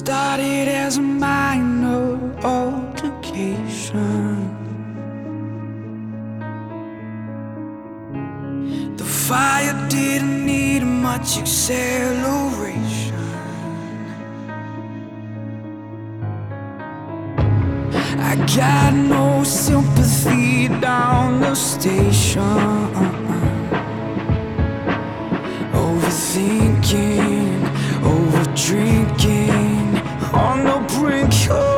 started as a minor altercation. The fire didn't need much acceleration. I got no sympathy down the station. Overthinking, over drinking, on the brink of